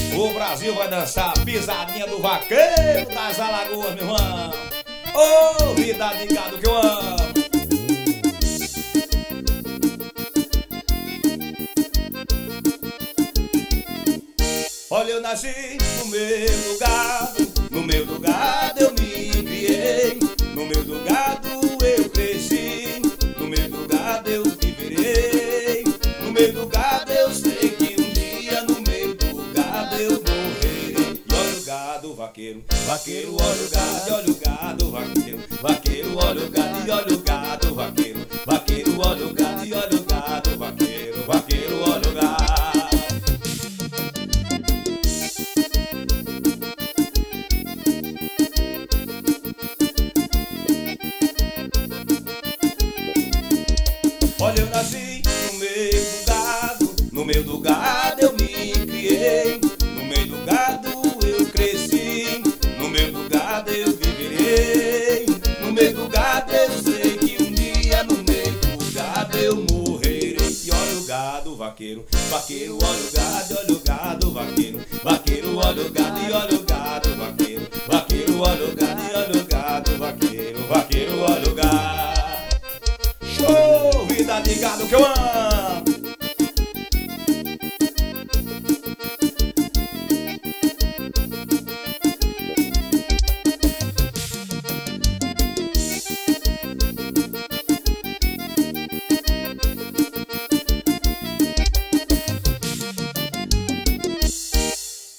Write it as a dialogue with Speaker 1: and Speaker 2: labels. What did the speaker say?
Speaker 1: O Brasil vai dançar a pisadinha do vaqueiro das Alagoas, meu irmão. Ô, vida de gado que eu amo. Olha, eu nasci no meio do gado, no meio do gado eu me criei, no meio do gado eu cresci, no meio do gado eu viverei, no meio do gado eu sei que um dia no meio do gado eu morrerei. E olha o gado, vaqueiro, vaqueiro, olha o gado, e olha o gado, vaqueiro, vaqueiro, olha o gado, e olha o gado, vaqueiro, vaqueiro, olha o gado, e olha o gado, vaqueiro, vaqueiro, olha o gado. Olha, eu nasci no meio do gado, no meio do gado eu me criei, no meio do gado eu cresci, no meio do gado eu viverei, no meio do gado eu sei que um dia no meio do gado eu morrerei. E olha o gado, vaqueiro, vaqueiro, olha o gado, vaqueiro, vaqueiro, olha o gado e olha o gado.